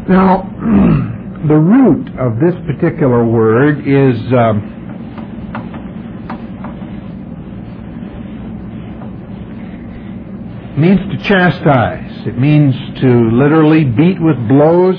Now, the root of this particular word is means to chastise. It means to literally beat with blows,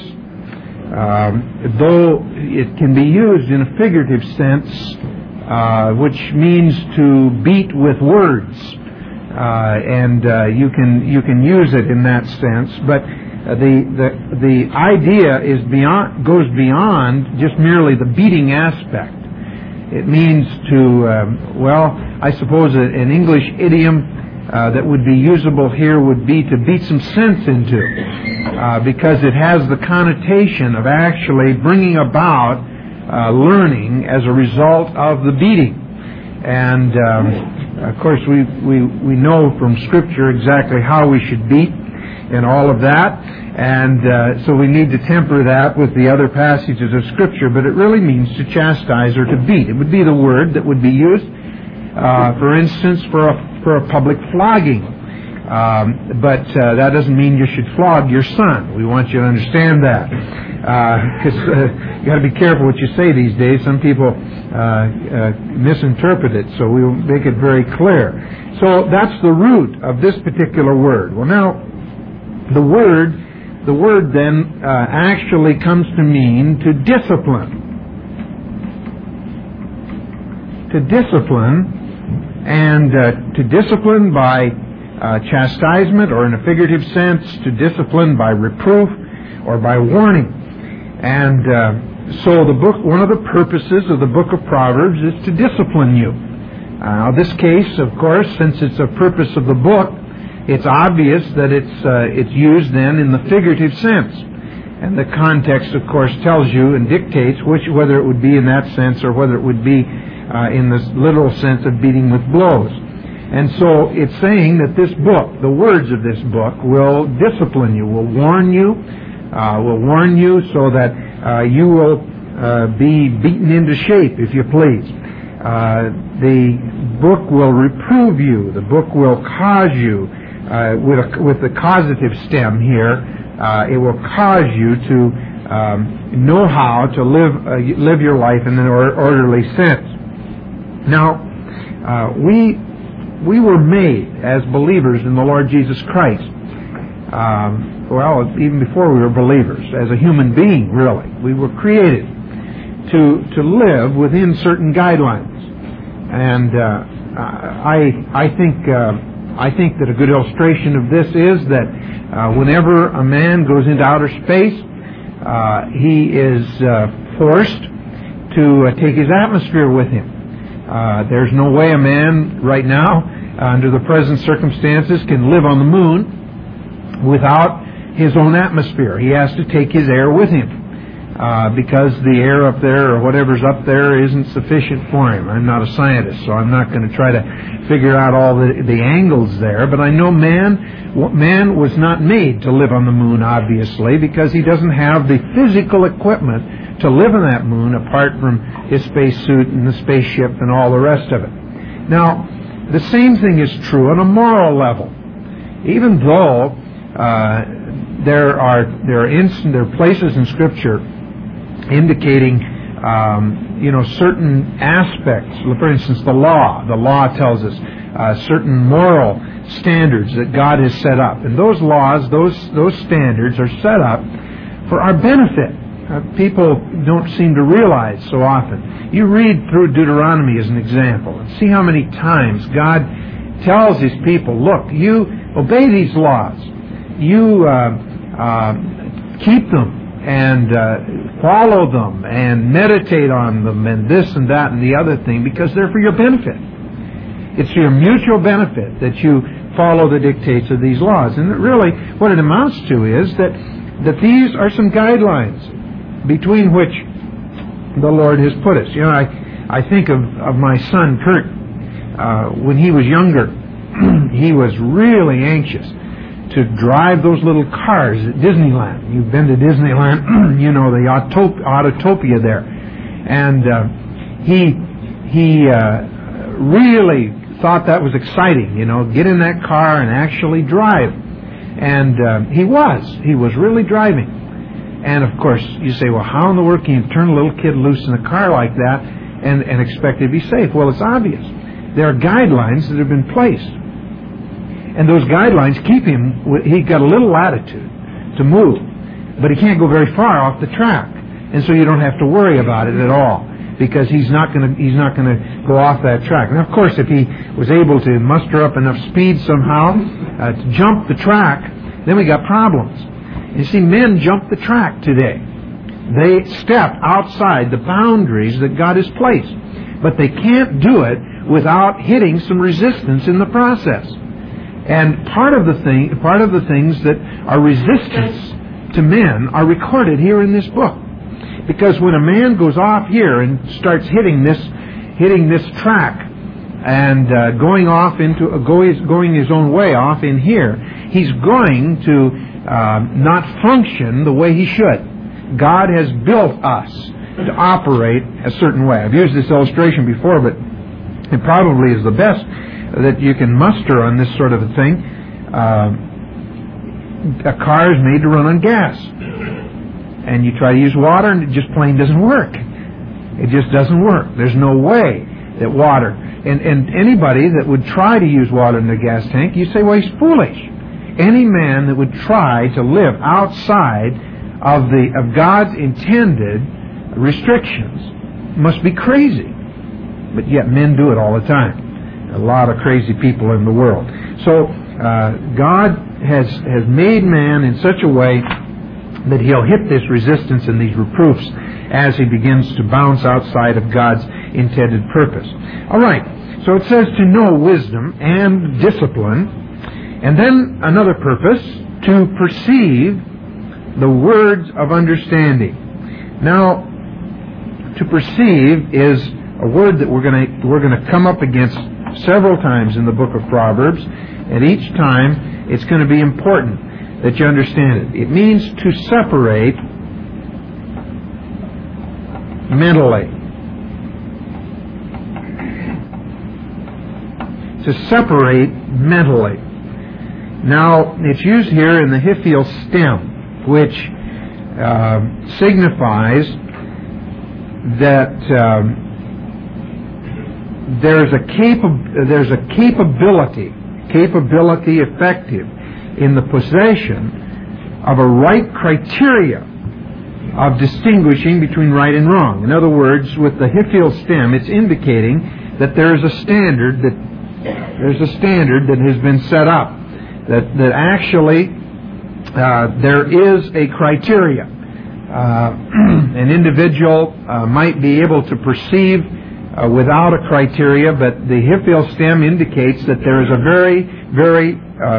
though it can be used in a figurative sense, which means to beat with words, and you can use it in that sense. But the idea goes beyond just merely the beating aspect. It means to I suppose an English idiom that would be usable here would be to beat some sense into, because it has the connotation of actually bringing about learning as a result of the beating. And of course we know from Scripture exactly how we should beat and all of that, and so we need to temper that with the other passages of Scripture, but it really means to chastise or to beat. It would be the word that would be used, for instance, for a public flogging. But that doesn't mean you should flog your son. We want you to understand that. Because you got to be careful what you say these days. Some people misinterpret it, so we'll make it very clear. So that's the root of this particular word. Well, now, the word then actually comes to mean to discipline. To discipline. And to discipline by chastisement, or in a figurative sense, to discipline by reproof or by warning. And so one of the purposes of the book of Proverbs is to discipline you. Now, this case, of course, since it's a purpose of the book, it's obvious that it's used then in the figurative sense. And the context, of course, tells you and dictates whether it would be in that sense or whether it would be in the literal sense of beating with blows. And so it's saying that this book, the words of this book, will discipline you, will warn you so that you will be beaten into shape, if you please. The book will reprove you. The book will cause you, with the causative stem here, it will cause you to know how to live your life in an orderly sense. Now, we were made as believers in the Lord Jesus Christ. Even before we were believers, as a human being, really, we were created to live within certain guidelines. And I think that a good illustration of this is that whenever a man goes into outer space, he is forced to take his atmosphere with him. There's no way a man right now, under the present circumstances, can live on the moon without his own atmosphere. He has to take his air with him, because the air up there or whatever's up there isn't sufficient for him. I'm not a scientist, so I'm not going to try to figure out all the angles there, but I know man was not made to live on the moon, obviously, because he doesn't have the physical equipment to live on that moon apart from his spacesuit and the spaceship and all the rest of it. Now, the same thing is true on a moral level. Even though there are places in Scripture indicating certain aspects. For instance, the law. The law tells us certain moral standards that God has set up, and those laws, those standards are set up for our benefit. People don't seem to realize so often. You read through Deuteronomy as an example and see how many times God tells His people, look, you obey these laws. You keep them and follow them and meditate on them and this and that and the other thing, because they're for your benefit. It's for your mutual benefit that you follow the dictates of these laws. And really what it amounts to is that these are some guidelines between which the Lord has put us. I think of my son Kurt. When he was younger, he was really anxious to drive those little cars at Disneyland. You've been to Disneyland, the Autotopia there. And he really thought that was exciting, get in that car and actually drive. And he was really driving. And of course, you say, well, how in the world can you turn a little kid loose in a car like that and expect it to be safe? Well, it's obvious. There are guidelines that have been placed. And those guidelines keep him, he's got a little latitude to move, but he can't go very far off the track. And so you don't have to worry about it at all, because he's not going to go off that track. Now, of course, if he was able to muster up enough speed somehow to jump the track, then we got problems. You see, men jump the track today. They step outside the boundaries that God has placed, but they can't do it without hitting some resistance in the process. And part of the things that are resistance to men are recorded here in this book. Because when a man goes off here and starts hitting this track and going his own way off in here, he's going to not function the way he should. God has built us to operate a certain way. I've used this illustration before, but it probably is the best that you can muster on this sort of a thing. A car is made to run on gas. And you try to use water and it just plain doesn't work. It just doesn't work. There's no way that water... And anybody that would try to use water in their gas tank, you say, well, he's foolish. Any man that would try to live outside of God's intended restrictions must be crazy. But yet men do it all the time. A lot of crazy people in the world. So God has made man in such a way that he'll hit this resistance and these reproofs as he begins to bounce outside of God's intended purpose. All right, so it says to know wisdom and discipline, and then another purpose, to perceive the words of understanding. Now, to perceive is a word that we're going to come up against several times in the book of Proverbs, and each time it's going to be important that you understand it. It means to separate mentally. To separate mentally. Now, it's used here in the Hiphil stem, which signifies that there's a capability effective in the possession of a right criteria of distinguishing between right and wrong. In other words, with the Hiphil stem, it's indicating that there's a standard that has been set up. That actually there is a criteria. An individual might be able to perceive without a criteria, but the Hiphil stem indicates that there is a very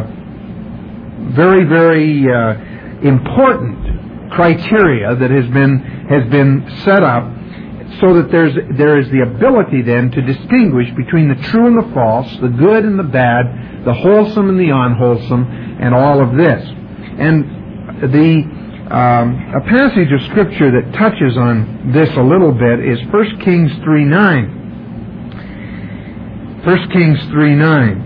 important criteria that has been set up, so that there is the ability then to distinguish between the true and the false, the good and the bad, the wholesome and the unwholesome, and all of this. And a passage of Scripture that touches on this a little bit is 1 Kings 3:9. 1 Kings 3:9.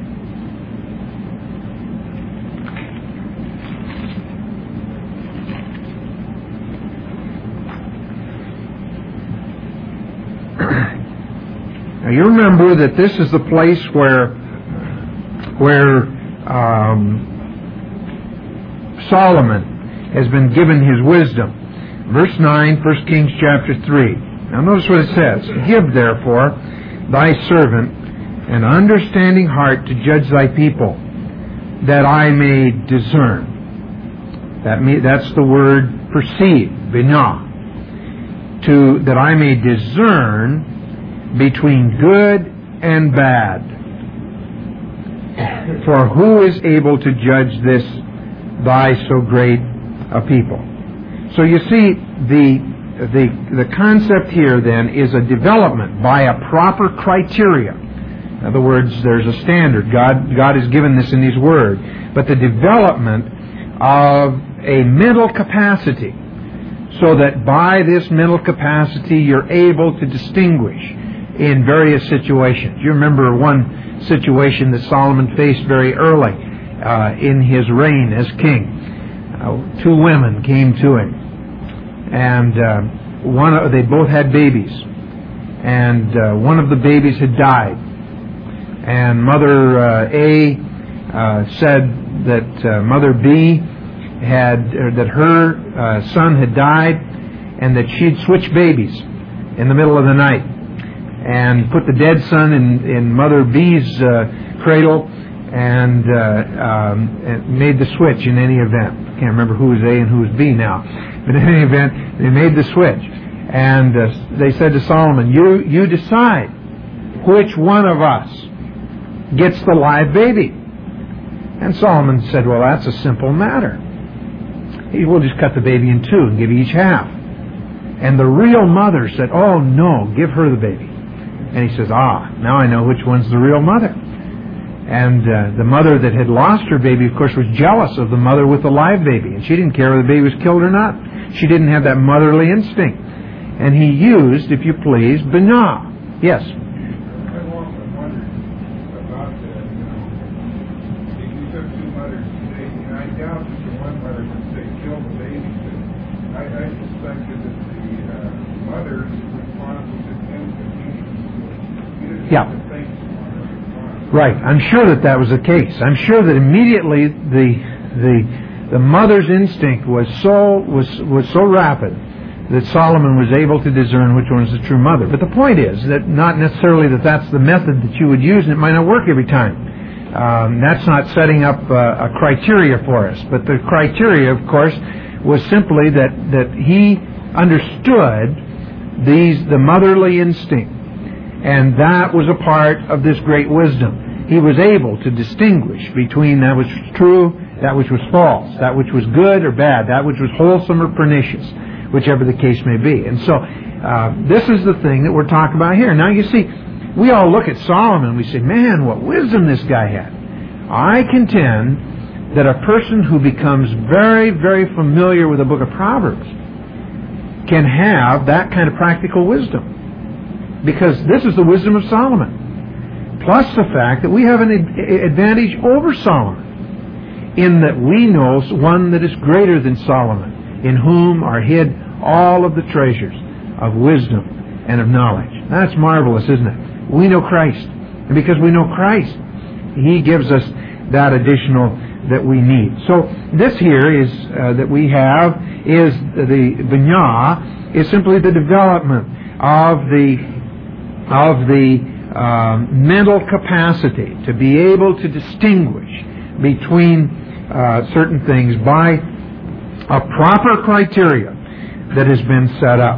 Now you remember that this is the place where Solomon has been given his wisdom. Verse 9, 1 Kings chapter 3. Now notice what it says. Give therefore thy servant an understanding heart to judge thy people, that I may discern. That's the word perceive, binah. That I may discern between good and bad. For who is able to judge this thy so great a people? So you see, the concept here then is a development by a proper criteria. In other words, there's a standard. God has given this in His Word. But the development of a mental capacity, so that by this mental capacity you're able to distinguish in various situations. You remember one situation that Solomon faced very early in his reign as king. Two women came to him and they both had babies, and one of the babies had died, and Mother A said that Mother B that her son had died, and that she'd switch babies in the middle of the night and put the dead son in Mother B's cradle and made the switch in any event. I can't remember who was A and who was B now, but in any event, they made the switch. And they said to Solomon, you decide which one of us gets the live baby. And Solomon said, well, that's a simple matter. We'll just cut the baby in two and give each half. And the real mother said, oh no, give her the baby. And he says, now I know which one's the real mother. And the mother that had lost her baby, of course, was jealous of the mother with the live baby. And she didn't care whether the baby was killed or not. She didn't have that motherly instinct. And he used, if you please, binah. Yes? I've often wondered about that. If you took two mothers today, I doubt that the one mother would say, kill the baby. But I suspected that the mother's response was just inconvenient. Yeah. Right. I'm sure that was the case. I'm sure that immediately the mother's instinct was so rapid that Solomon was able to discern which one was the true mother. But the point is that not necessarily that's the method that you would use, and it might not work every time. That's not setting up a criteria for us. But the criteria, of course, was simply that he understood the motherly instinct. And that was a part of this great wisdom. He was able to distinguish between that which was true, that which was false, that which was good or bad, that which was wholesome or pernicious, whichever the case may be. And so this is the thing that we're talking about here. Now you see, we all look at Solomon and we say, man, what wisdom this guy had. I contend that a person who becomes very, very familiar with the book of Proverbs can have that kind of practical wisdom. Because this is the wisdom of Solomon. Plus the fact that we have an advantage over Solomon in that we know one that is greater than Solomon, in whom are hid all of the treasures of wisdom and of knowledge. That's marvelous, isn't it? We know Christ. And because we know Christ, He gives us that additional that we need. So this here is that we have is the binah is simply the development of the mental capacity to be able to distinguish between certain things by a proper criteria that has been set up.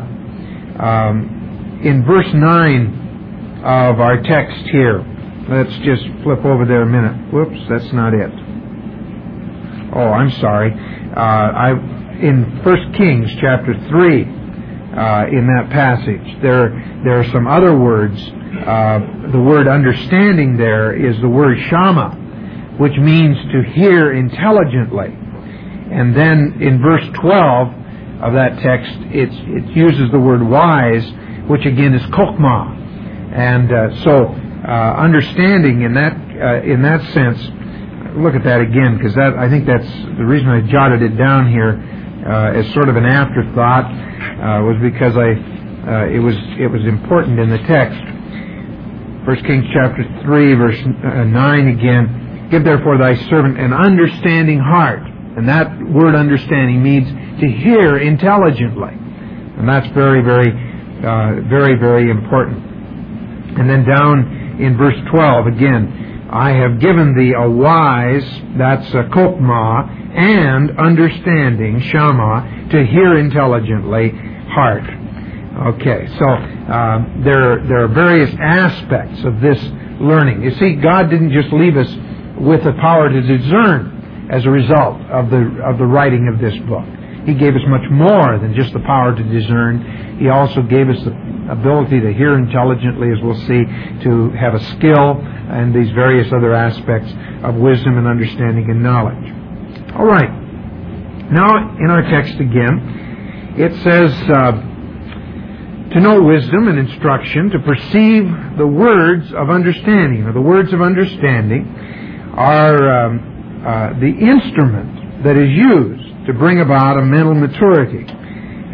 In verse 9 of our text here, let's just flip over there a minute. Whoops, that's not it. Oh, I'm sorry. In 1 Kings chapter 3, in that passage, there are some other words. The word understanding there is the word shama, which means to hear intelligently. And then in verse 12 of that text, it uses the word wise, which again is kokmah. And so understanding in that sense, look at that again, because I think that's the reason I jotted it down here as sort of an afterthought, was because it was important in the text. 1 Kings chapter 3, verse 9 again, give therefore thy servant an understanding heart. And that word understanding means to hear intelligently. And that's very, very, very, very important. And then down in verse 12 again, I have given thee a wise, that's a kokmah, and understanding, shama, to hear intelligently, heart. Okay, so there are various aspects of this learning. You see, God didn't just leave us with the power to discern as a result of the writing of this book. He gave us much more than just the power to discern. He also gave us the ability to hear intelligently, as we'll see, to have a skill, and these various other aspects of wisdom and understanding and knowledge. All right. Now, in our text again, it says, to know wisdom and instruction, to perceive the words of understanding. Now, the words of understanding are the instrument that is used to bring about a mental maturity.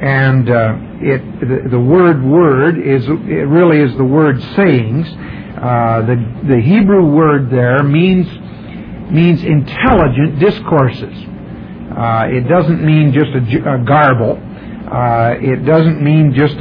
And the word it really is the word sayings. The Hebrew word there means intelligent discourses. It doesn't mean just a garble. It doesn't mean just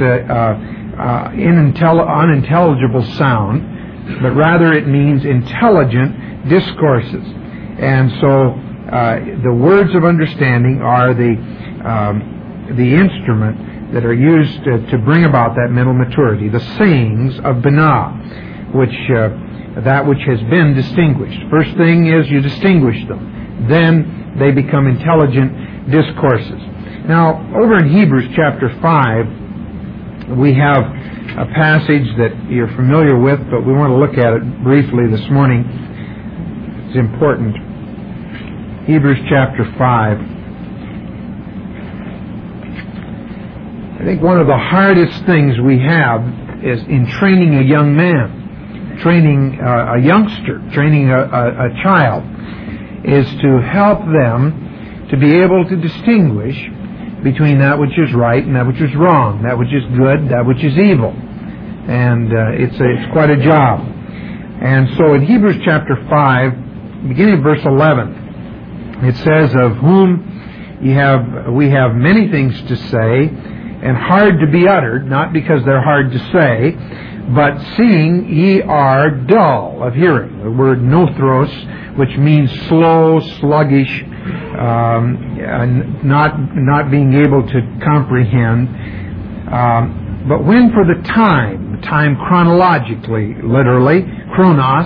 unintelligible sound, but rather it means intelligent discourses. And so the words of understanding are the instrument that are used to bring about that mental maturity. The sayings of Binah, that which has been distinguished. First thing is you distinguish them. Then they become intelligent discourses. Now, over in Hebrews chapter 5, we have a passage that you're familiar with, but we want to look at it briefly this morning. It's important. Hebrews chapter 5. I think one of the hardest things we have is in training a young man, training a youngster, training a child, is to help them to be able to distinguish between that which is right and that which is wrong, that which is good, that which is evil. And it's quite a job. And so in Hebrews chapter 5, beginning of verse 11, it says, "Of whom we have many things to say, and hard to be uttered, not because they're hard to say, but seeing ye are dull of hearing." The word nothros, which means slow, sluggish, not being able to comprehend. But when for the time chronologically, literally, chronos,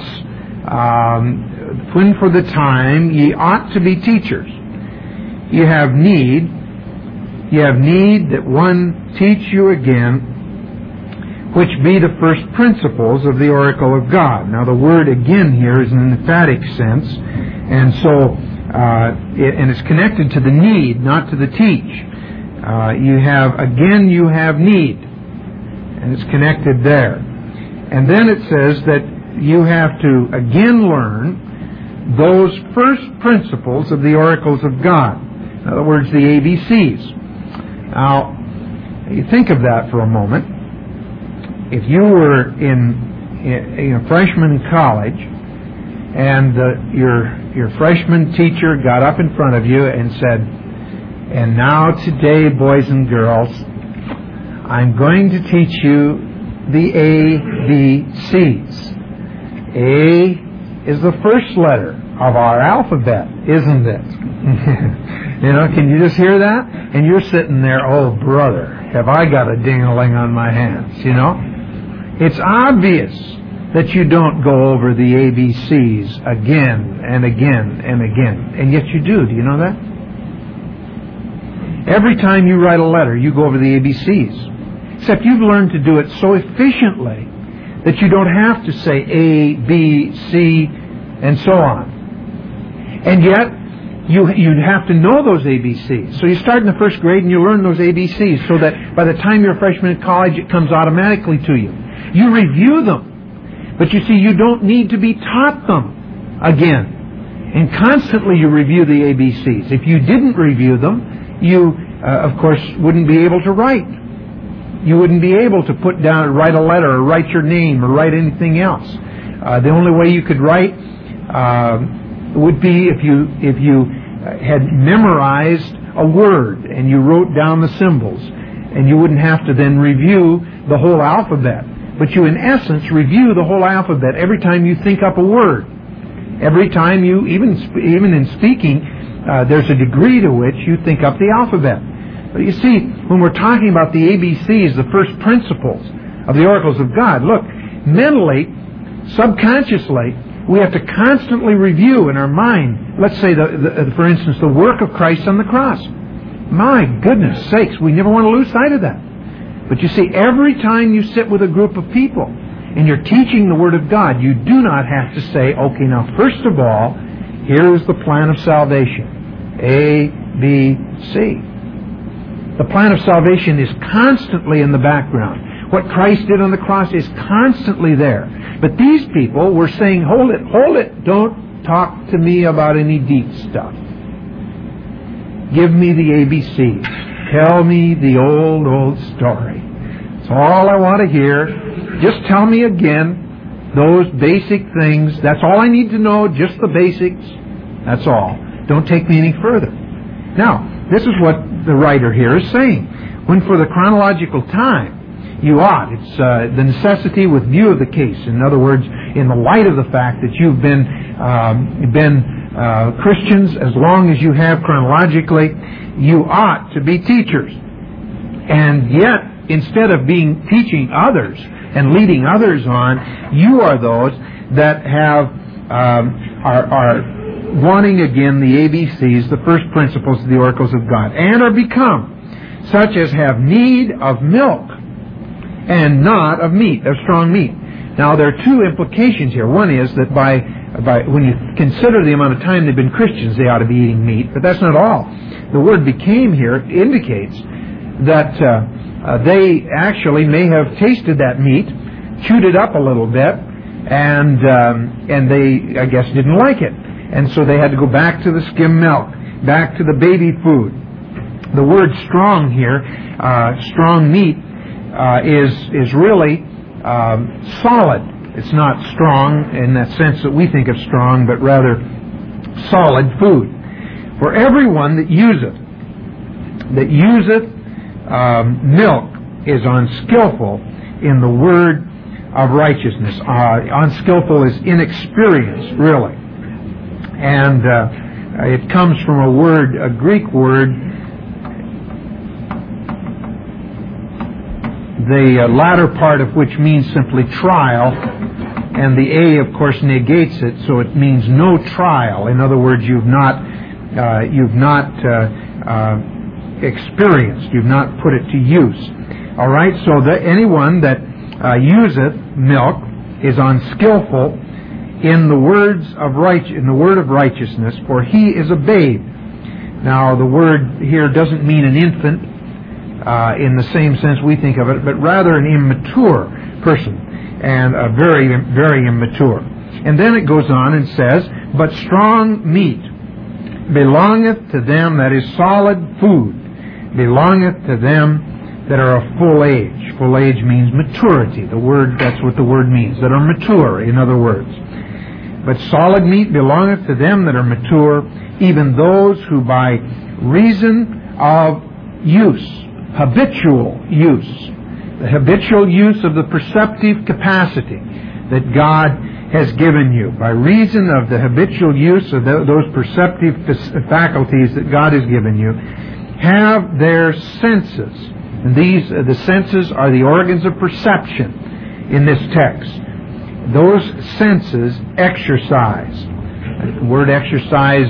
when for the time ye ought to be teachers, ye have need that one teach you again, which be the first principles of the oracle of God. Now the word again here is in an emphatic sense, and so and it's connected to the need, not to the teach. You have need, and it's connected there. And then it says that you have to again learn those first principles of the oracles of God. In other words, the ABCs. Now, you think of that for a moment. If you were in a freshman in college, and your freshman teacher got up in front of you and said, "And now today, boys and girls, I'm going to teach you the ABCs. A is the first letter of our alphabet, isn't it?" Can you just hear that? And you're sitting there, "Oh, brother, have I got a ding-a-ling on my hands?" It's obvious that you don't go over the ABCs again and again and again. And yet you do. Do you know that? Every time you write a letter, you go over the ABCs. Except you've learned to do it so efficiently that you don't have to say A, B, C, and so on. And yet, you'd have to know those ABCs. So you start in the first grade and you learn those ABCs so that by the time you're a freshman in college, it comes automatically to you. You review them. But you see, you don't need to be taught them again. And constantly you review the ABCs. If you didn't review them, you, of course, wouldn't be able to write. You wouldn't be able to write a letter or write your name or write anything else. The only way you could write would be if you had memorized a word and you wrote down the symbols, and you wouldn't have to then review the whole alphabet. But you, in essence, review the whole alphabet every time you think up a word. Every time you, even in speaking, there's a degree to which you think up the alphabet. But you see, when we're talking about the ABCs, the first principles of the oracles of God, look, mentally, subconsciously, we have to constantly review in our mind, let's say, for instance, the work of Christ on the cross. My goodness sakes, we never want to lose sight of that. But you see, every time you sit with a group of people and you're teaching the Word of God, you do not have to say, okay, now first of all, here is the plan of salvation. A, B, C. The plan of salvation is constantly in the background. What Christ did on the cross is constantly there. But these people were saying, hold it, don't talk to me about any deep stuff. Give me the ABCs. Tell me the old story. That's all I want to hear. Just tell me again those basic things. That's all I need to know, just the basics. That's all. Don't take me any further. Now, this is what the writer here is saying. When for the chronological time, you ought. It's the necessity with view of the case. In other words, in the light of the fact that you've been Christians as long as you have chronologically, you ought to be teachers. And yet, instead of teaching others and leading others on, you are those that are wanting again the ABCs, the first principles of the oracles of God, and are become such as have need of milk and not of meat, of strong meat. Now, there are two implications here. One is that by when you consider the amount of time they've been Christians, they ought to be eating meat, but that's not all. The word became here indicates that they actually may have tasted that meat, chewed it up a little bit, and they, I guess, didn't like it. And so they had to go back to the skim milk, back to the baby food. The word strong here, strong meat, is really solid. It's not strong in that sense that we think of strong, but rather solid food. For everyone that useth milk is unskillful in the word of righteousness. Unskillful is inexperienced, really. And it comes from a Greek word, the latter part of which means simply trial, and the A, of course, negates it, so it means no trial. In other words, you've not experienced, you've not put it to use. All right, so anyone that useth milk is unskillful in the word of righteousness, for he is a babe. Now, the word here doesn't mean an infant in the same sense we think of it, but rather an immature person, and a very, very immature. And then it goes on and says, but strong meat belongeth to them, that is solid food, belongeth to them that are of full age. Full age means maturity. That's what the word means, that are mature, in other words. But solid meat belongeth to them that are mature, even those who by reason of use, habitual use, the habitual use of the perceptive capacity that God has given you, by reason of the habitual use of those perceptive faculties that God has given you, have their senses. And the senses are the organs of perception in this text. Those senses exercise. The word exercise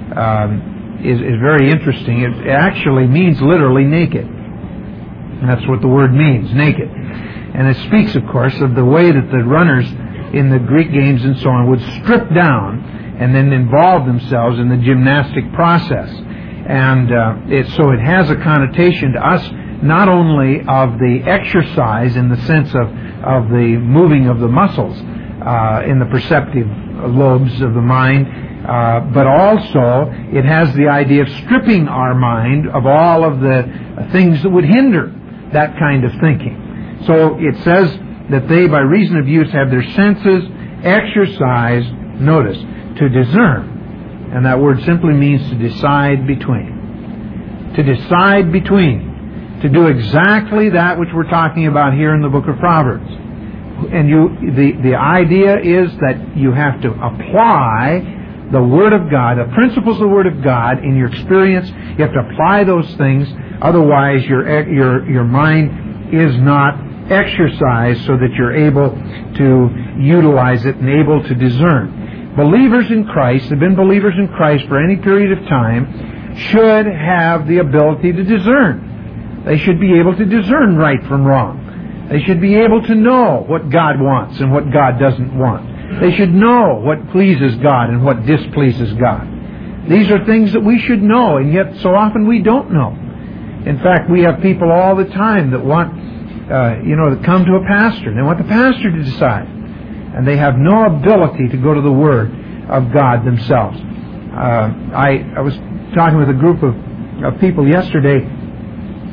is very interesting. It actually means literally naked. And that's what the word means, naked. And it speaks, of course, of the way that the runners in the Greek games and so on would strip down and then involve themselves in the gymnastic process. And so it has a connotation to us not only of the exercise in the sense of the moving of the muscles in the perceptive lobes of the mind, but also it has the idea of stripping our mind of all of the things that would hinder that kind of thinking. So it says that they, by reason of use, have their senses exercised, notice, to discern. And that word simply means to decide between. To decide between. To do exactly that which we're talking about here in the book of Proverbs. And the idea is that you have to apply the Word of God, the principles of the Word of God in your experience. You have to apply those things. Otherwise, your mind is not exercised so that you're able to utilize it and able to discern. Believers in Christ, have been believers in Christ for any period of time, should have the ability to discern. They should be able to discern right from wrong. They should be able to know what God wants and what God doesn't want. They should know what pleases God and what displeases God. These are things that we should know, and yet so often we don't know. In fact, we have people all the time that want, that come to a pastor. They want the pastor to decide. And they have no ability to go to the Word of God themselves. I was talking with a group of people yesterday,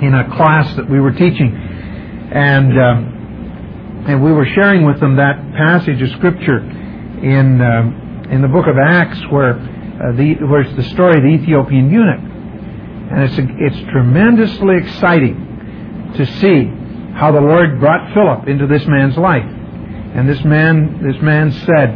in a class that we were teaching, and we were sharing with them that passage of Scripture in the book of Acts where it's the story of the Ethiopian eunuch, and it's tremendously exciting to see how the Lord brought Philip into this man's life. And this man said,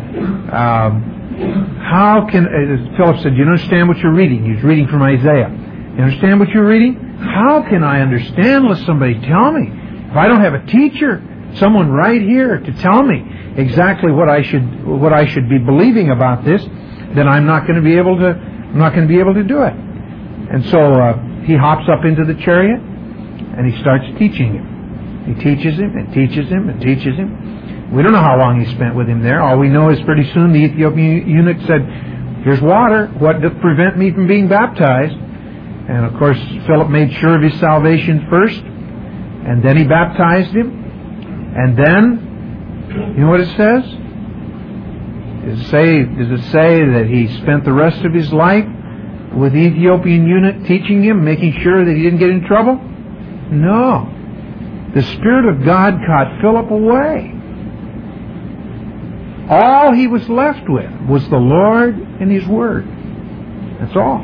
Philip said, "You understand what you're reading?" He was reading from Isaiah. "You understand what you're reading?" "How can I understand unless somebody tell me? If I don't have a teacher, someone right here to tell me exactly what I should be believing about this, then I'm not going to be able to do it." And so he hops up into the chariot and he starts teaching him. He teaches him and teaches him and teaches him. We don't know how long he spent with him there. All we know is pretty soon the Ethiopian eunuch said, "Here's water. What doth prevent me from being baptized?" And of course Philip made sure of his salvation first, and then he baptized him. And then, you know what it says? Does it say that he spent the rest of his life with the Ethiopian eunuch teaching him, making sure that he didn't get in trouble? No. The Spirit of God caught Philip away. All he was left with was the Lord and His Word. That's all.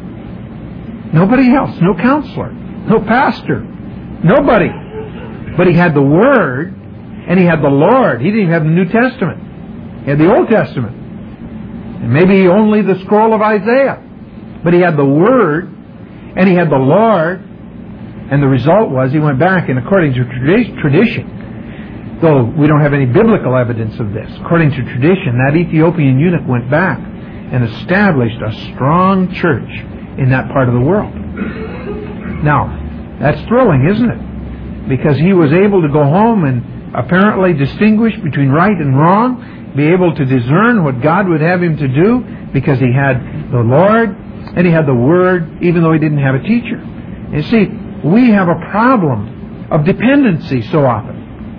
Nobody else. No counselor. No pastor. Nobody. But he had the Word and he had the Lord. He didn't even have the New Testament. He had the Old Testament. And maybe only the scroll of Isaiah. But he had the Word and he had the Lord. And the result was he went back, and according to tradition, though we don't have any biblical evidence of this, according to tradition, that Ethiopian eunuch went back and established a strong church in that part of the world. Now, that's thrilling, isn't it? Because he was able to go home and apparently distinguish between right and wrong, be able to discern what God would have him to do, because he had the Lord and he had the Word, even though he didn't have a teacher. You see, we have a problem of dependency so often.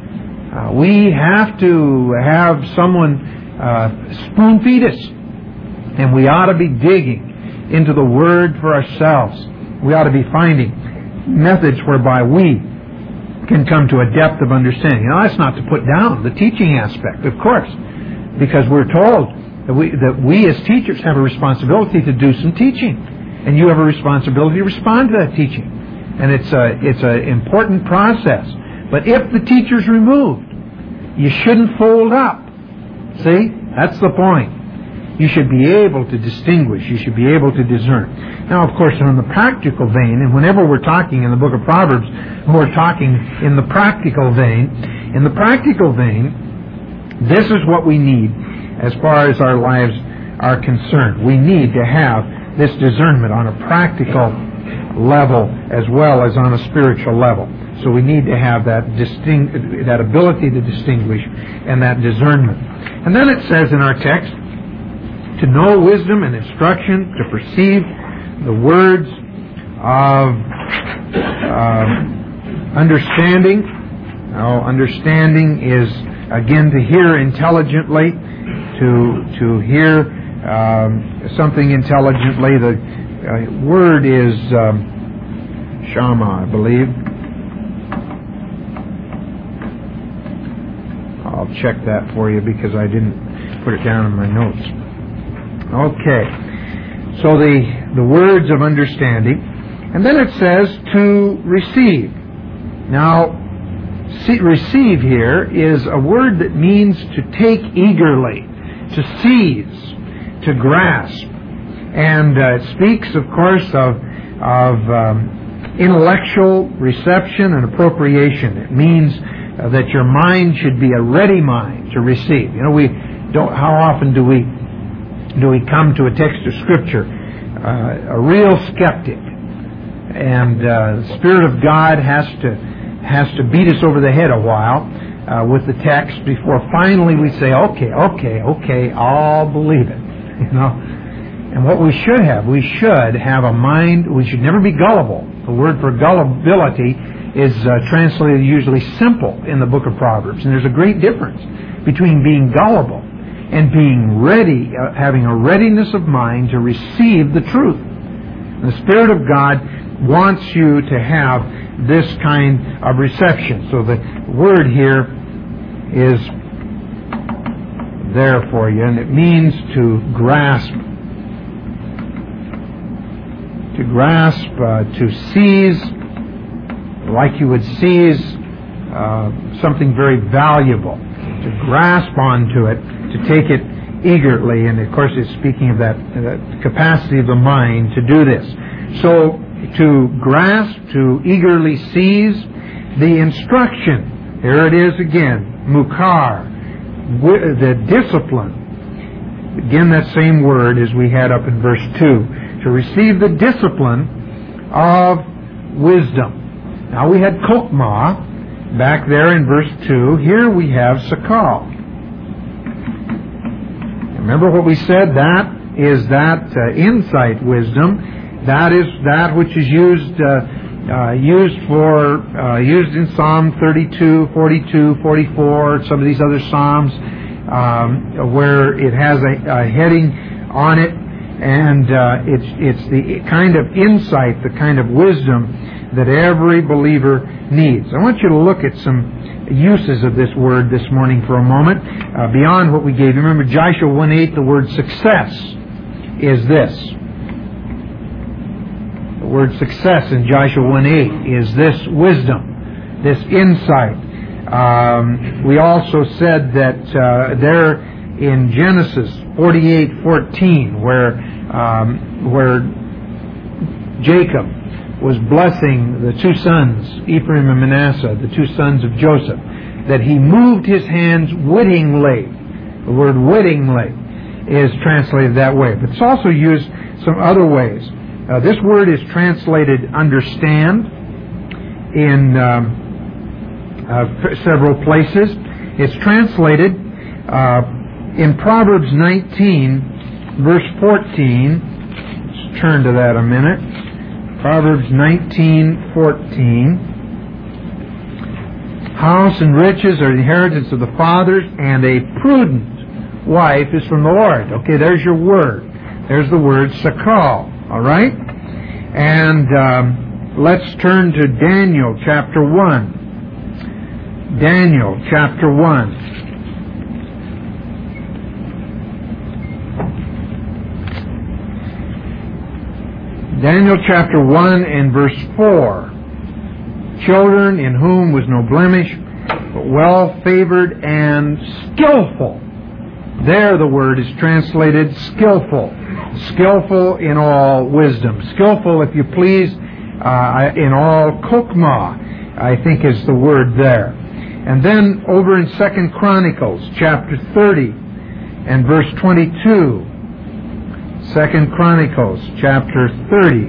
We have to have someone spoon feed us, and we ought to be digging into the Word for ourselves. We ought to be finding methods whereby we can come to a depth of understanding. Now, that's not to put down the teaching aspect, of course, because we're told that we as teachers have a responsibility to do some teaching, and you have a responsibility to respond to that teaching. And it's an important process. But if the teacher's removed, you shouldn't fold up. See? That's the point. You should be able to distinguish. You should be able to discern. Now, of course, in the practical vein, and whenever we're talking in the book of Proverbs, we're talking in the practical vein. In the practical vein, this is what we need as far as our lives are concerned. We need to have this discernment on a practical level as well as on a spiritual level. So we need to have that ability to distinguish and that discernment. And then it says in our text, to know wisdom and instruction, to perceive the words of understanding. Now, understanding is, again, to hear intelligently, to hear something intelligently. The word is shama, I believe. I'll check that for you because I didn't put it down in my notes. Okay. So the words of understanding. And then it says to receive. Now, receive here is a word that means to take eagerly, to seize, to grasp. And it speaks, of course, of intellectual reception and appropriation. It means that your mind should be a ready mind to receive. You know, how often do we come to a text of Scripture a real skeptic, and the Spirit of God has to beat us over the head a while with the text before finally we say, okay, I'll believe it. You know. And what we should have a mind. We should never be gullible. The word for gullibility is translated usually simple in the book of Proverbs. And there's a great difference between being gullible and being ready, having a readiness of mind to receive the truth. And the Spirit of God wants you to have this kind of reception. So the word here is there for you, and it means to grasp. To grasp, to seize, like you would seize something very valuable. To grasp onto it, to take it eagerly, and of course it's speaking of that capacity of the mind to do this. So, to grasp, to eagerly seize the instruction. Here it is again, mukar, the discipline. Again, that same word as we had up in verse 2. To receive the discipline of wisdom. Now we had kokmah back there in verse 2. Here we have sakal. Remember what we said? That is that insight wisdom. That is that which is used in Psalm 32, 42, 44, some of these other psalms, where it has a heading on it, and it's the kind of insight, the kind of wisdom that every believer needs. I want you to look at some uses of this word this morning for a moment, beyond what we gave you. Remember Joshua 1:8, the word success is this. The word success in Joshua 1:8 is this wisdom, this insight. We also said that there in Genesis 48:14, where Jacob was blessing the two sons, Ephraim and Manasseh, the two sons of Joseph, that he moved his hands wittingly. The word wittingly is translated that way. But it's also used some other ways. This word is translated understand in several places. It's translated in Proverbs 19, verse 14. Let's turn to that a minute. Proverbs 19:14. House and riches are the inheritance of the fathers, and a prudent wife is from the Lord. Okay, there's your word. There's the word sakal. All right? And let's turn to Daniel chapter 1. Daniel chapter 1. Daniel chapter 1 and verse 4. Children in whom was no blemish, but well-favored and skillful. There the word is translated skillful. Skillful in all wisdom. Skillful, if you please, in all kokmah, I think is the word there. And then over in 2 Chronicles chapter 30 and verse 22. 2 Chronicles chapter 30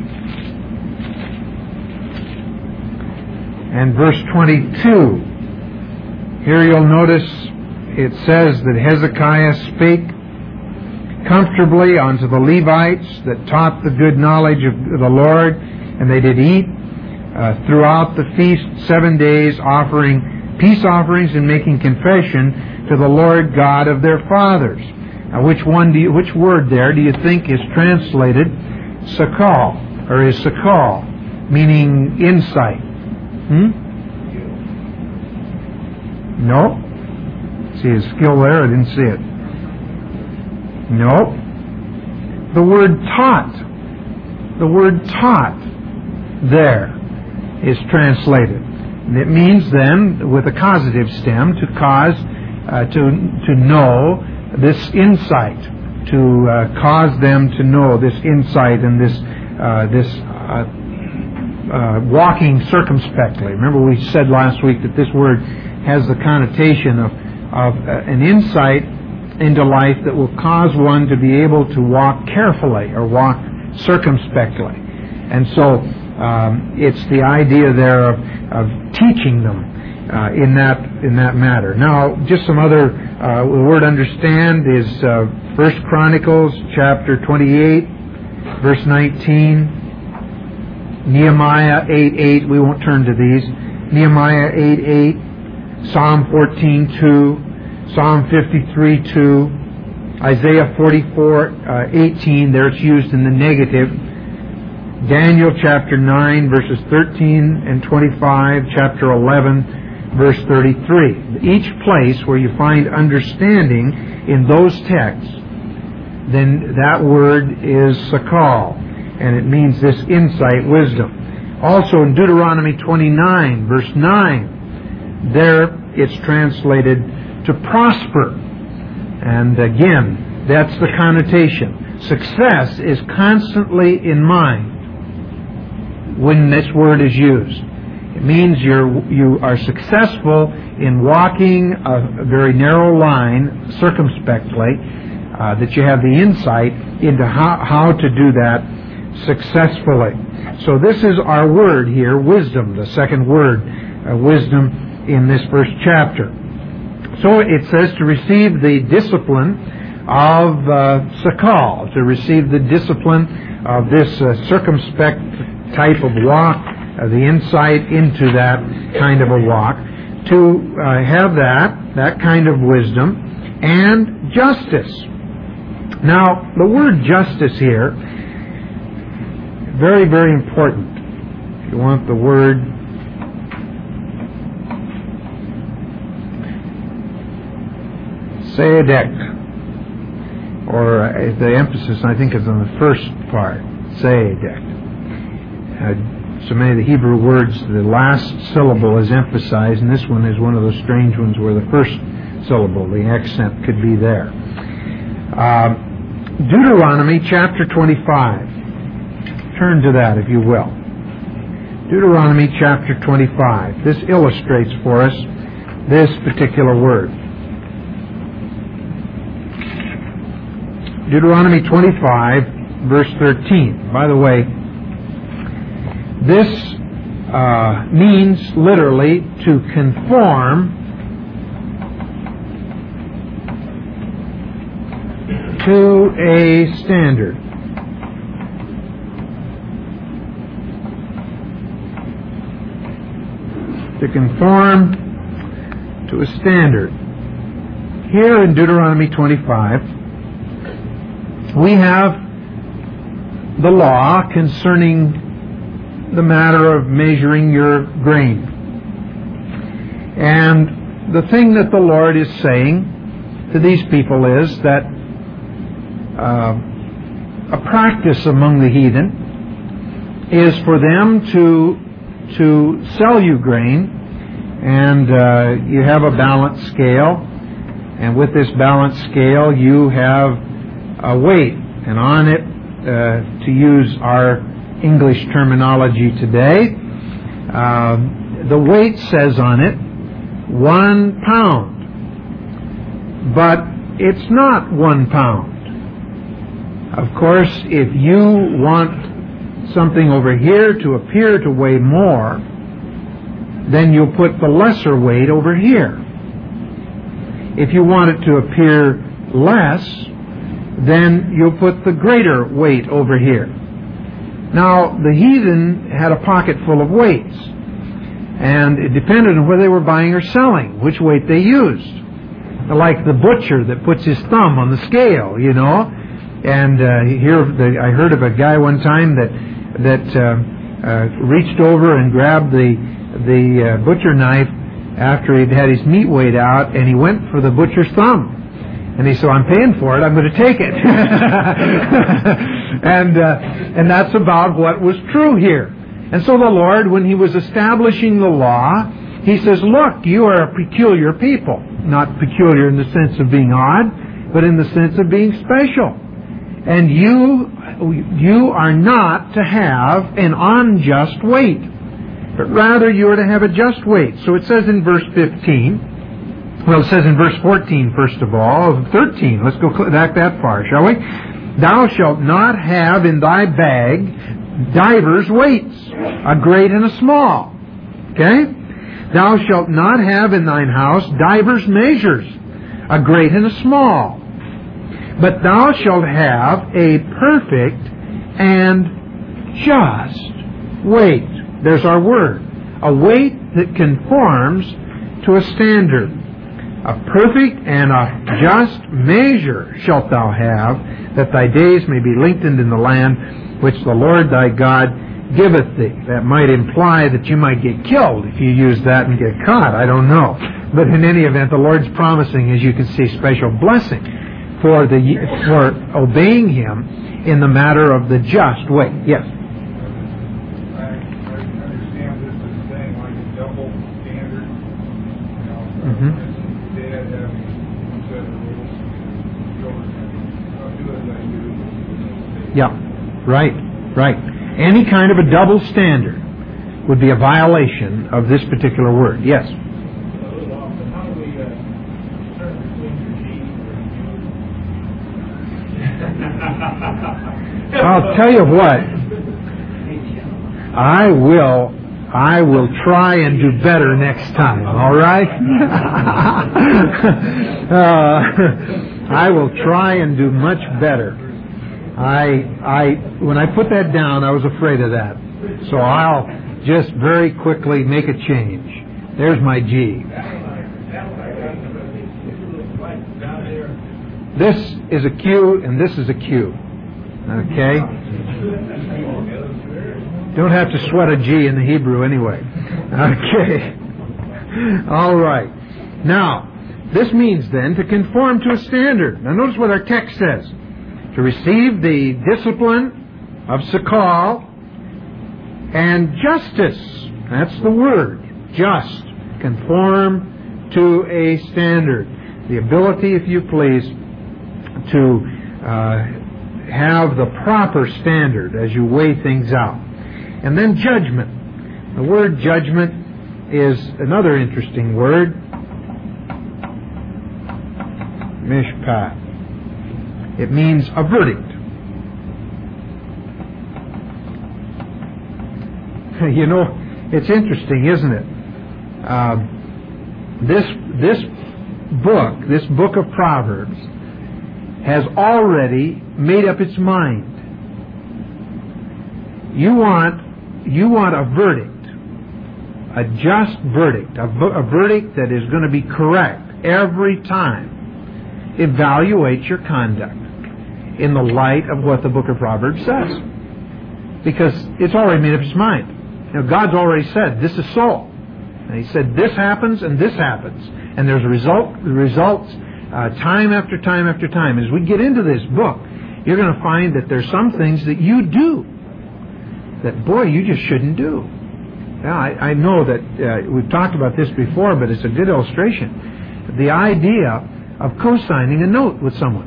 and verse 22. Here you'll notice it says that Hezekiah spake comfortably unto the Levites that taught the good knowledge of the Lord, and they did eat throughout the feast 7 days, offering peace offerings and making confession to the Lord God of their fathers. Now, which word there do you think is translated sakal, or is sakal, meaning insight? No. See his skill there? I didn't see it. No. The word taught. The word taught there is translated. And it means then, with a causative stem, to cause, to know this insight, to cause them to know this insight and this walking circumspectly. Remember we said last week that this word has the connotation of an insight into life that will cause one to be able to walk carefully or walk circumspectly. And so it's the idea there of teaching them in that matter. Now, just some other, the word understand is 1 Chronicles chapter 28, verse 19, Nehemiah 8:8. We won't turn to these. Nehemiah 8:8, Psalm 14:2, Psalm 53:2, Isaiah 44:18. There it's used in the negative. Daniel chapter 9, verses 13 and 25, chapter 11, verse 33. Each place where you find understanding in those texts, then that word is sakal, and it means this insight, wisdom. Also in Deuteronomy 29, verse 9, there it's translated to prosper. And again, that's the connotation. Success is constantly in mind when this word is used. It means you are successful in walking a very narrow line circumspectly, that you have the insight into how to do that successfully. So this is our word here, wisdom, the second word, wisdom in this first chapter. So it says to receive the discipline of sakal, to receive the discipline of this circumspect type of walk, the insight into that kind of a walk, to have that kind of wisdom, and justice. Now, the word justice here, very, very important. If you want the word, tzedek, or the emphasis, I think, is on the first part, tzedek. So many of the Hebrew words, the last syllable is emphasized, and this one is one of those strange ones where the first syllable, the accent, could be there. Deuteronomy chapter 25. Turn to that, if you will. Deuteronomy chapter 25. This illustrates for us this particular word. Deuteronomy 25, verse 13. By the way, this means literally to conform to a standard. To conform to a standard. Here in Deuteronomy 25, we have the law concerning the matter of measuring your grain. And the thing that the Lord is saying to these people is that a practice among the heathen is for them to sell you grain, and you have a balance scale, and with this balance scale you have a weight, and on it, to use our English terminology today, the weight says on it 1 pound, but it's not 1 pound. Of course, if you want something over here to appear to weigh more, then you'll put the lesser weight over here. If you want it to appear less, then you'll put the greater weight over here. Now, the heathen had a pocket full of weights, and it depended on whether they were buying or selling, which weight they used. Like the butcher that puts his thumb on the scale, you know. And I heard of a guy one time that reached over and grabbed the butcher knife after he'd had his meat weighed out, and he went for the butcher's thumb. And he said, I'm paying for it, I'm going to take it. And that's about what was true here. And so the Lord, when He was establishing the law, He says, look, you are a peculiar people. Not peculiar in the sense of being odd, but in the sense of being special. And you are not to have an unjust weight, but rather you are to have a just weight. So it says in verse 15, well, it says in verse 14, first of all, 13, let's go back that far, shall we? Thou shalt not have in thy bag divers weights, a great and a small. Okay? Thou shalt not have in thine house divers measures, a great and a small. But thou shalt have a perfect and just weight. There's our word. A weight that conforms to a standard. A perfect and a just measure shalt thou have, that thy days may be lengthened in the land which the Lord thy God giveth thee. That might imply that you might get killed if you use that and get caught. I don't know. But in any event, the Lord's promising, as you can see, special blessing for obeying Him in the matter of the just way. Yes? I understand this as saying like a double standard. Dad having one set of rules, children don't do as I do. Yeah, right. Any kind of a double standard would be a violation of this particular word. Yes? How do we discern between the G I'll tell you what. I will try and do better next time. All right? I will try and do much better. When I put that down, I was afraid of that. So I'll just very quickly make a change. There's my G. This is a Q and this is a Q. Okay? Don't have to sweat a G in the Hebrew anyway. Okay. All right. Now, this means then to conform to a standard. Now notice what our text says. To receive the discipline of Sakal and justice. That's the word. Just. Conform to a standard. The ability, if you please, to have the proper standard as you weigh things out. And then judgment. The word judgment is another interesting word. Mishpat. It means a verdict. You know, it's interesting, isn't it? This book of Proverbs, has already made up its mind. You want a verdict, a just verdict, a verdict that is going to be correct every time. Evaluate your conduct in the light of what the book of Proverbs says. Because it's already made up its mind. You know, God's already said, this is so. And He said, this happens and this happens. And there's results time after time after time. As we get into this book, you're going to find that there's some things that you do that, boy, you just shouldn't do. Now, I know that we've talked about this before, but it's a good illustration. The idea of co-signing a note with someone.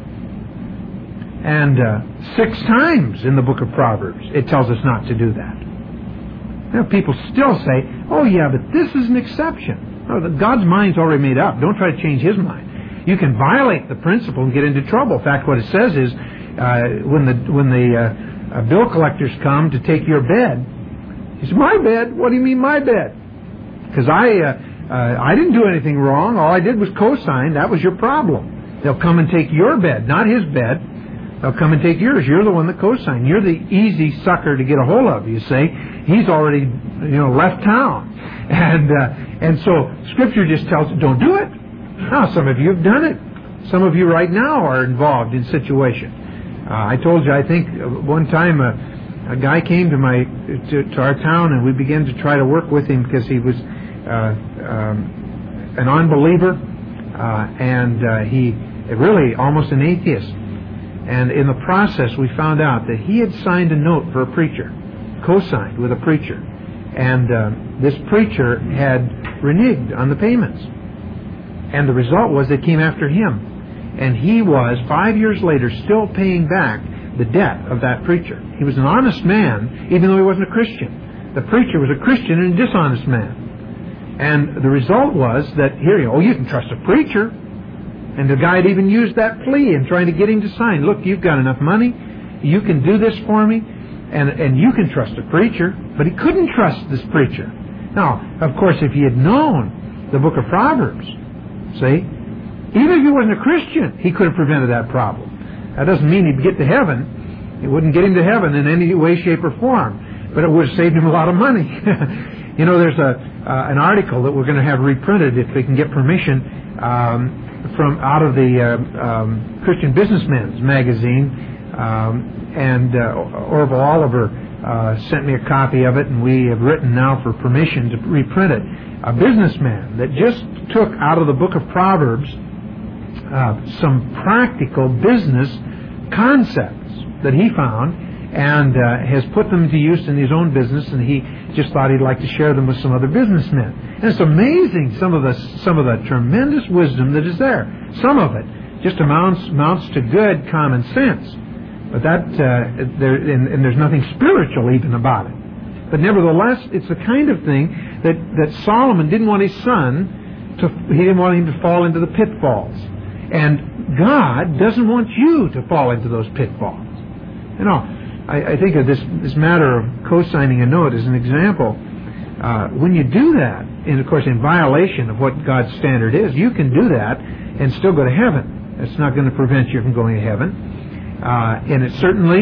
And 6 times in the book of Proverbs, it tells us not to do that. Now, people still say, oh yeah, but this is an exception. No, God's mind's already made up. Don't try to change His mind. You can violate the principle and get into trouble. In fact, what it says is, when the bill collectors come to take your bed, he says, my bed? What do you mean my bed? Because I didn't do anything wrong. All I did was co-sign. That was your problem. They'll come and take your bed, not his bed. They'll come and take yours. You're the one that co-signed. You're the easy sucker to get a hold of, you say. He's already, left town. And so Scripture just tells you, don't do it. Now, some of you have done it. Some of you right now are involved in situation. I told you, I think one time a guy came to our town, and we began to try to work with him because he was an unbeliever, and he really almost an atheist. And in the process, we found out that he had signed a note for a preacher, co-signed with a preacher, and this preacher had reneged on the payments. And the result was they came after him. And he was, 5 years later, still paying back the debt of that preacher. He was an honest man, even though he wasn't a Christian. The preacher was a Christian and a dishonest man. And the result was that, you can trust a preacher. And the guy had even used that plea in trying to get him to sign. Look, you've got enough money. You can do this for me. And you can trust a preacher. But he couldn't trust this preacher. Now, of course, if he had known the book of Proverbs, see, even if he wasn't a Christian, he could have prevented that problem. That doesn't mean he'd get to heaven. It wouldn't get him to heaven in any way, shape, or form. but it would have saved him a lot of money. You know, there's an article that we're going to have reprinted if we can get permission from out of the Christian Businessman's magazine, and Orville Oliver sent me a copy of it, and we have written now for permission to reprint it. A businessman that just took out of the book of Proverbs some practical business concepts that he found, and has put them to use in his own business, and he just thought he'd like to share them with some other businessmen. And it's amazing some of the tremendous wisdom that is there. Some of it just amounts to good common sense, but there's nothing spiritual even about it. But nevertheless, it's the kind of thing that Solomon didn't want his son he didn't want him to fall into the pitfalls, and God doesn't want you to fall into those pitfalls. You know, I think of this matter of co-signing a note as an example. When you do that, and of course in violation of what God's standard is, you can do that and still go to heaven. It's not going to prevent you from going to heaven. And in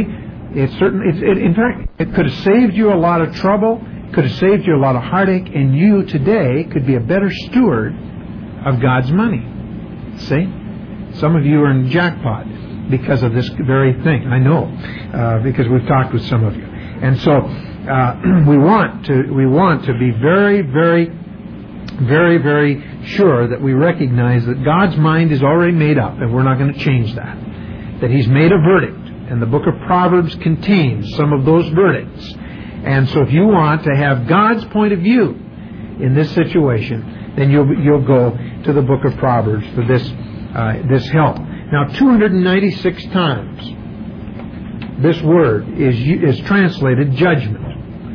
fact, it could have saved you a lot of trouble, could have saved you a lot of heartache, and you today could be a better steward of God's money. See? Some of you are in the jackpot because of this very thing. I know, because we've talked with some of you. And so we want to be very, very, very, very sure that we recognize that God's mind is already made up, and we're not going to change that. That He's made a verdict, and the book of Proverbs contains some of those verdicts. And so if you want to have God's point of view in this situation, then you'll go to the book of Proverbs for this help. Now, 296 times this word is translated judgment,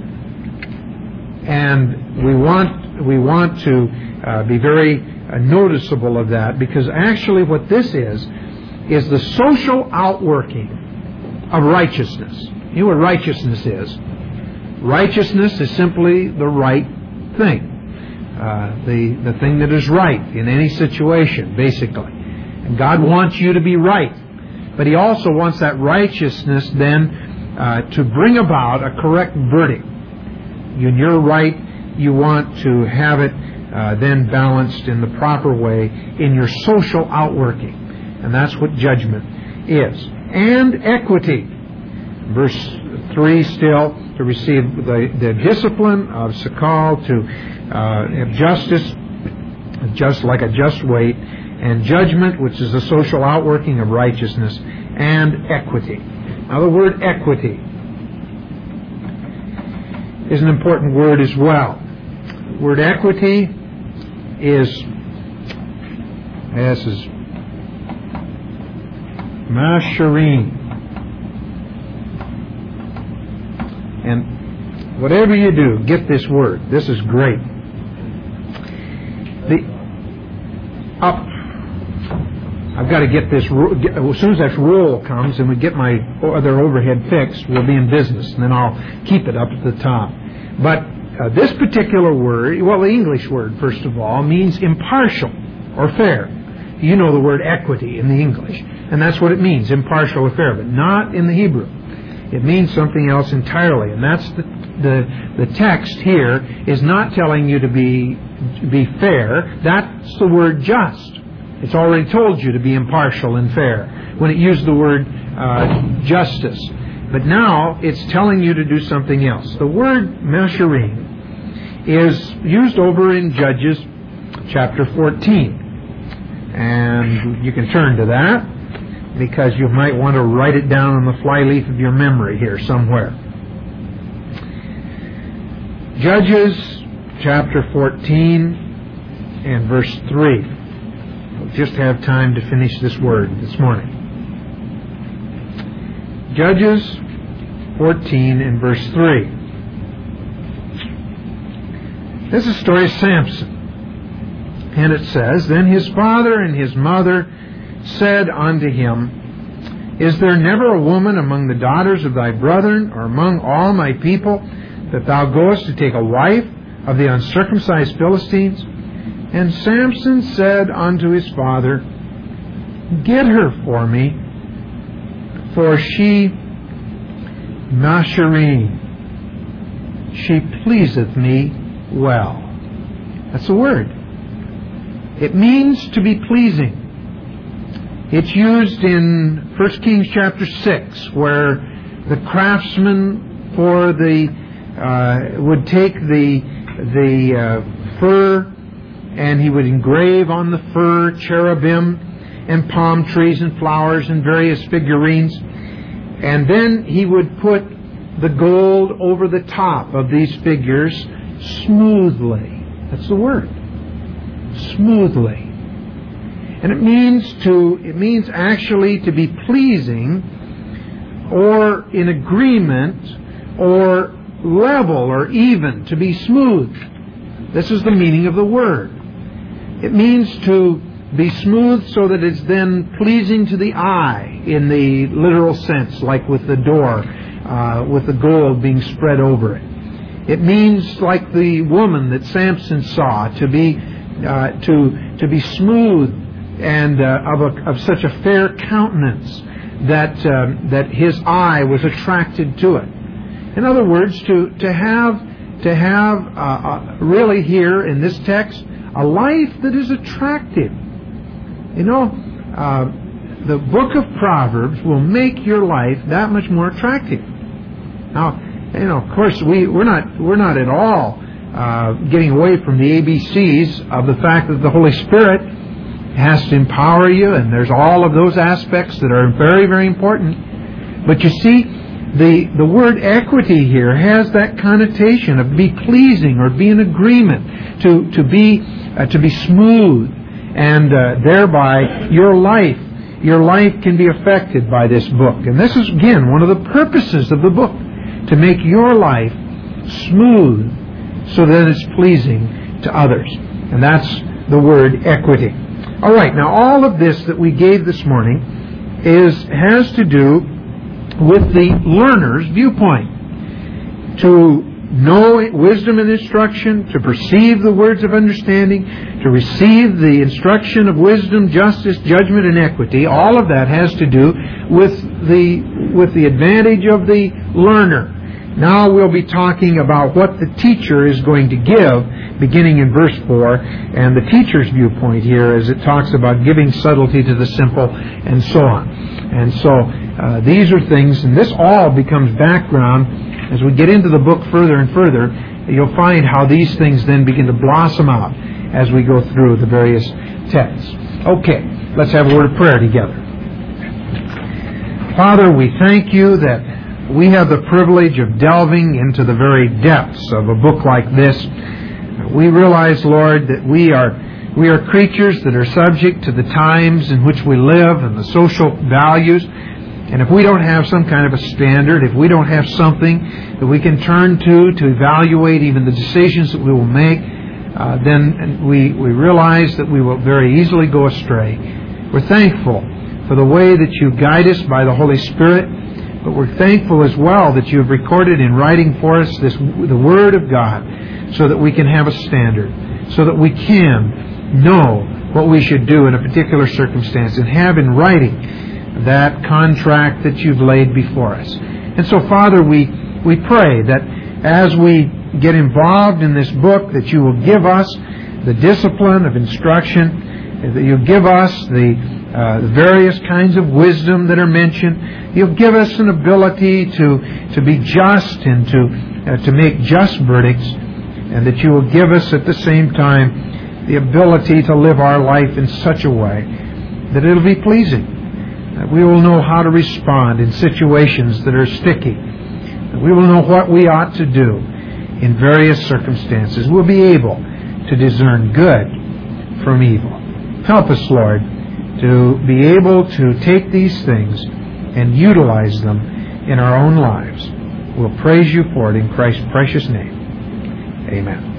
and we want to be very noticeable of that, because actually what this is the social outworking of righteousness. You know what righteousness is? Righteousness is simply the right thing, the thing that is right in any situation, basically. And God wants you to be right, but He also wants that righteousness then to bring about a correct verdict. When you're right, you want to have it then balanced in the proper way in your social outworking, and that's what judgment is. And equity, verse 3 still, to receive the discipline of Sakal, to have justice, just like a just weight, and judgment, which is the social outworking of righteousness, and equity. Now the word equity is an important word as well. The word equity is masharim. And whatever you do, get this word. This is great. I've got to get this. As soon as that roll comes and we get my other overhead fixed, we'll be in business, and then I'll keep it up at the top. But this particular word, well, the English word, first of all, means impartial or fair. You know the word equity in the English, and that's what it means, impartial or fair, but not in the Hebrew. It means something else entirely, and that's the text here is not telling you to be fair. That's the word just. It's already told you to be impartial and fair when it used the word justice. But now it's telling you to do something else. The word masharim is used over in Judges chapter 14. And you can turn to that, because you might want to write it down on the flyleaf of your memory here somewhere. Judges chapter 14 and verse 3. We'll just have time to finish this word this morning. Judges 14 and verse 3. This is the story of Samson. And it says, Then his father and his mother said unto him, Is there never a woman among the daughters of thy brethren, or among all my people, that thou goest to take a wife of the uncircumcised Philistines? And Samson said unto his father, Get her for me, for she masharim. she pleaseth me well. That's the word. It means to be pleasing. It's used in 1 Kings chapter 6, where the craftsman for would take the fir, and he would engrave on the fir cherubim and palm trees and flowers and various figurines, and then he would put the gold over the top of these figures smoothly. That's the word. Smoothly. And it means actually to be pleasing, or in agreement, or level or even, to be smooth. This is the meaning of the word. It means to be smooth so that it's then pleasing to the eye in the literal sense, like with the door, with the gold being spread over it. It means, like the woman that Samson saw, to be smooth and of such a fair countenance that his eye was attracted to it. In other words, to have really here in this text a life that is attractive. You know, the book of Proverbs will make your life that much more attractive. Now, you know, of course, we're not at all getting away from the ABCs of the fact that the Holy Spirit has to empower you, and there's all of those aspects that are very, very important. But you see, the word equity here has that connotation of be pleasing or be in agreement, to be smooth, and thereby your life can be affected by this book. And this is, again, one of the purposes of the book, to make your life smooth so that it's pleasing to others. And that's the word equity. All right, now all of this that we gave this morning has to do with the learner's viewpoint. To know wisdom and instruction, to perceive the words of understanding, to receive the instruction of wisdom, justice, judgment, and equity, all of that has to do with the advantage of the learner. Now we'll be talking about what the teacher is going to give, beginning in verse 4, and the teacher's viewpoint here as it talks about giving subtlety to the simple, and so on. And so these are things, and this all becomes background. As we get into the book further and further, you'll find how these things then begin to blossom out as we go through the various texts. Okay, let's have a word of prayer together. Father, we thank you that we have the privilege of delving into the very depths of a book like this. We realize, Lord, that we are creatures that are subject to the times in which we live and the social values. And if we don't have some kind of a standard, if we don't have something that we can turn to evaluate even the decisions that we will make, then we realize that we will very easily go astray. We're thankful for the way that you guide us by the Holy Spirit, but we're thankful as well that you have recorded in writing for us the Word of God, so that we can have a standard, so that we can know what we should do in a particular circumstance, and have in writing that contract that you've laid before us. And so, Father, we pray that as we get involved in this book, that you will give us the discipline of instruction, that you'll give us the various kinds of wisdom that are mentioned. You'll give us an ability to be just and to make just verdicts, and that you will give us at the same time the ability to live our life in such a way that it'll be pleasing. That we will know how to respond in situations that are sticky. That we will know what we ought to do in various circumstances. We'll be able to discern good from evil. Help us, Lord, to be able to take these things and utilize them in our own lives. We'll praise you for it in Christ's precious name. Amen.